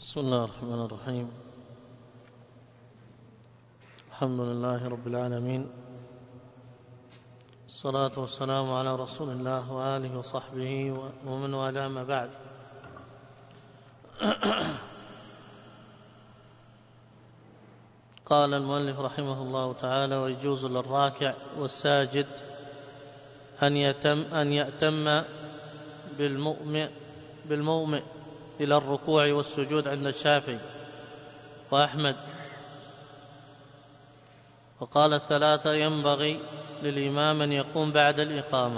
بسم الله الرحمن الرحيم. الحمد لله رب العالمين، الصلاة والسلام على رسول الله وآله وصحبه ومن والاه، ما بعد. قال المؤلف رحمه الله تعالى: ويجوز للراكع والساجد أن يأتم بالمومئ إلى الركوع والسجود عند الشافعي وأحمد. وقال الثلاثة ينبغي للإمام أن يقوم بعد الإقامة.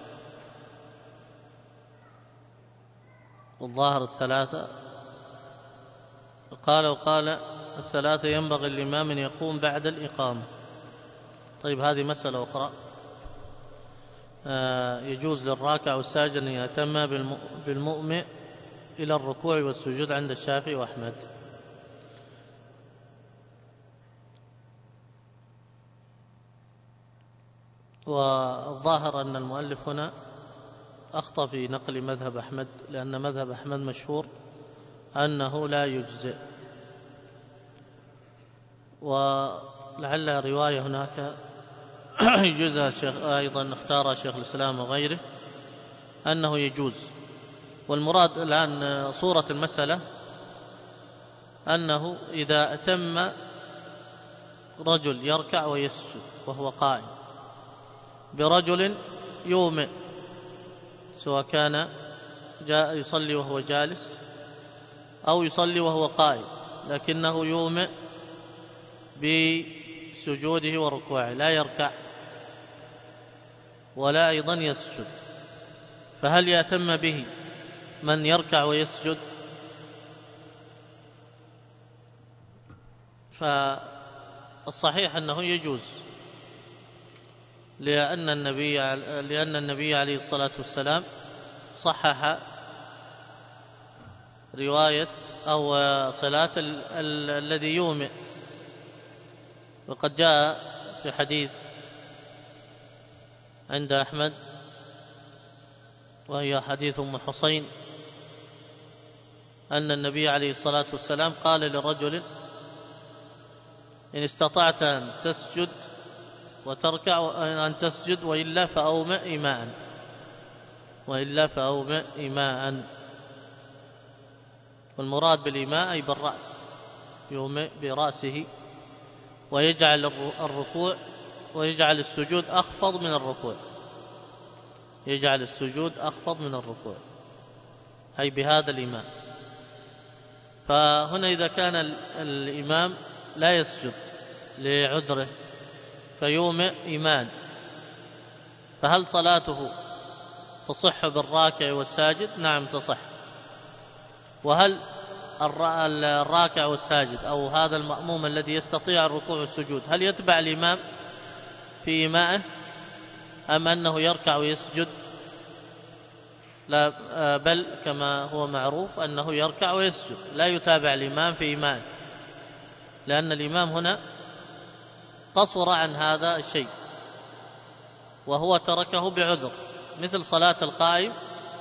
والظاهر الثلاثة وقال الثلاثة ينبغي للإمام أن يقوم بعد الإقامة. طيب، هذه مسألة أخرى. يجوز للراكع والساجد أن يأتم بالمؤمئ إلى الركوع والسجود عند الشافعي وأحمد. والظاهر أن المؤلف هنا أخطأ في نقل مذهب أحمد، لأن مذهب أحمد مشهور أنه لا يجزئ، ولعل رواية هناك يجوزها الشيخ أيضا، اختار شيخ الإسلام وغيره أنه يجوز. والمراد الآن صورة المسألة أنه إذا أتم رجل يركع ويسجد وهو قائم برجل يومئ، سواء كان يصلي وهو جالس أو يصلي وهو قائم، لكنه يومئ بسجوده وركوعه، لا يركع ولا أيضا يسجد، فهل يأتم به من يركع ويسجد؟ فالصحيح أنه يجوز، لأن النبي عليه الصلاة والسلام صحح رواية أو صلاة الذي يومئ. وقد جاء في حديث عند أحمد، وهي حديث أم حسين، أن النبي عليه الصلاة والسلام قال لرجل: إن استطعت أن تسجد وتركع أن تسجد، وإلا فأومئ إيماء. والمراد بالإيماء أي بالرأس، يومئ برأسه، ويجعل الركوع ويجعل السجود أخفض من الركوع، أي بهذا الإيماء. فهنا إذا كان الإمام لا يسجد لعذره فيومئ إيمان، فهل صلاته تصح بالراكع والساجد؟ نعم تصح. وهل الراكع والساجد أو هذا المأموم الذي يستطيع الركوع والسجود هل يتبع الإمام في إيمائه أم أنه يركع ويسجد؟ لا، بل كما هو معروف أنه يركع ويسجد، لا يتابع الإمام في إيمائه، لأن الإمام هنا قصر عن هذا الشيء وهو تركه بعذر، مثل صلاة القائم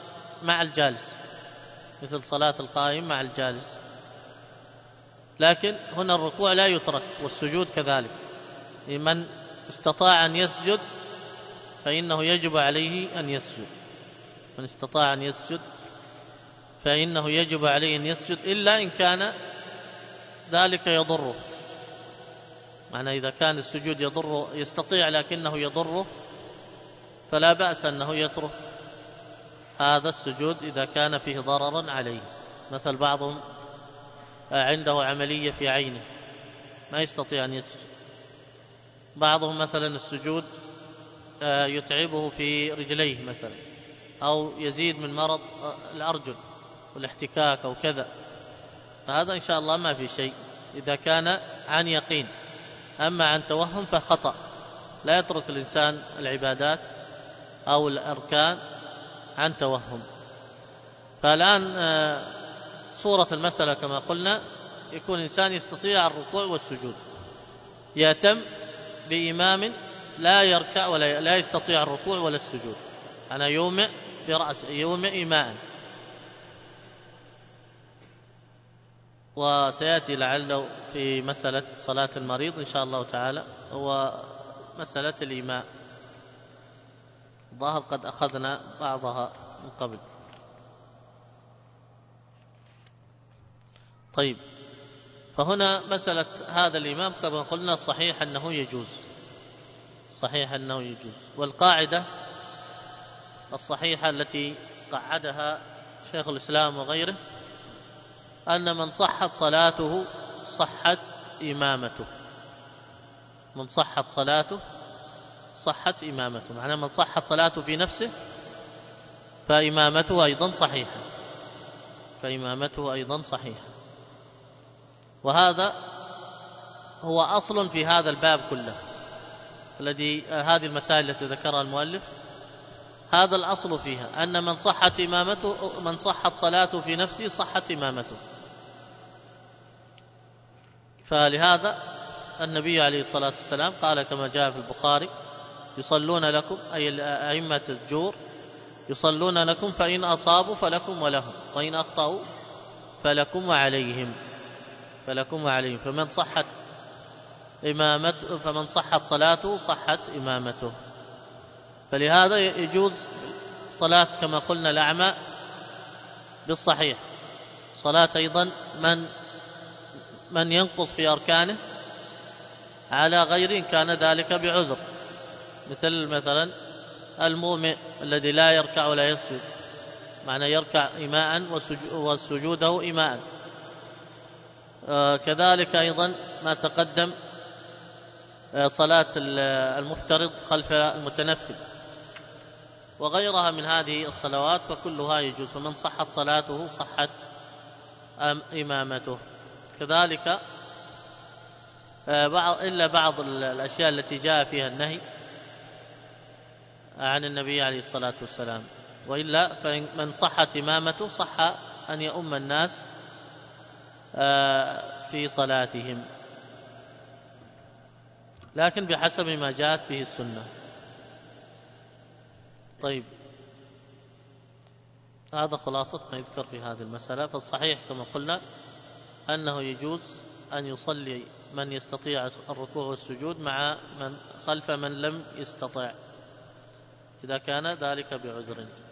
مع الجالس. لكن هنا الركوع لا يترك والسجود كذلك. من استطاع أن يسجد فإنه يجب عليه أن يسجد، إلا إن كان ذلك يضره. معنى إذا كان السجود يضره، يستطيع لكنه يضره، فلا بأس أنه يترك هذا السجود إذا كان فيه ضرر عليه. مثل بعضهم عنده عملية في عينه ما يستطيع أن يسجد، بعضهم مثلا السجود يتعبه في رجليه مثلا، أو يزيد من مرض الأرجل والاحتكاك أو كذا، فهذا إن شاء الله ما في شيء إذا كان عن يقين. أما عن توهم فخطأ، لا يترك الإنسان العبادات أو الأركان عن توهم. فالآن صورة المسألة كما قلنا، يكون الإنسان يستطيع الركوع والسجود، يأتم بإمام لا يركع ولا لا يستطيع الركوع ولا السجود، أنا يومئ برأسه، يومئ إيماء. وسيأتي لعله في مسألة صلاة المريض إن شاء الله تعالى، هو مسألة الإيماء، ظاهر قد أخذنا بعضها من قبل. طيب، فهنا مسألة هذا الإمام كما قلنا صحيح أنه يجوز، صحيح أنه يجوز. والقاعدة الصحيحة التي قعدها شيخ الإسلام وغيره أن من صحت صلاته صحت إمامته، من صحت صلاته صحت إمامته، معنى من صحت صلاته في نفسه فإمامته أيضا صحيحة، فإمامته أيضا صحيحة. وهذا هو أصل في هذا الباب كله الذي هذه المسائل التي ذكرها المؤلف، هذا الأصل فيها أن من صحت إمامته، من صحت صلاته في نفسه صحت إمامته. فلهذا النبي عليه الصلاة والسلام قال كما جاء في البخاري: يصلون لكم، أي أئمة الجور يصلون لكم، فإن أصابوا فلكم ولهم، وإن أخطأوا فلكم وعليهم، فلكم وعليهم. فمن صحت صلاته صحت إمامته. فلهذا يجوز صلاة كما قلنا الأعمى بالصحيح، صلاة أيضا من ينقص في أركانه على غير إن كان ذلك بعذر، مثلا المؤمن الذي لا يركع ولا يسجد، معنى يركع إيماء وسجوده إيماء. كذلك أيضا ما تقدم صلاة المفترض خلف المتنفل وغيرها من هذه الصلوات، فكلها يجوز، فمن صحت صلاته صحت إمامته. كذلك إلا بعض الأشياء التي جاء فيها النهي عن النبي عليه الصلاة والسلام، وإلا فمن صحت إمامته صح أن يؤم الناس في صلاتهم، لكن بحسب ما جاءت به السنة. طيب، هذا خلاصة ما يذكر في هذه المسألة. فالصحيح كما قلنا أنه يجوز أن يصلي من يستطيع الركوع والسجود مع من خلف من لم يستطع، إذا كان ذلك بعذر.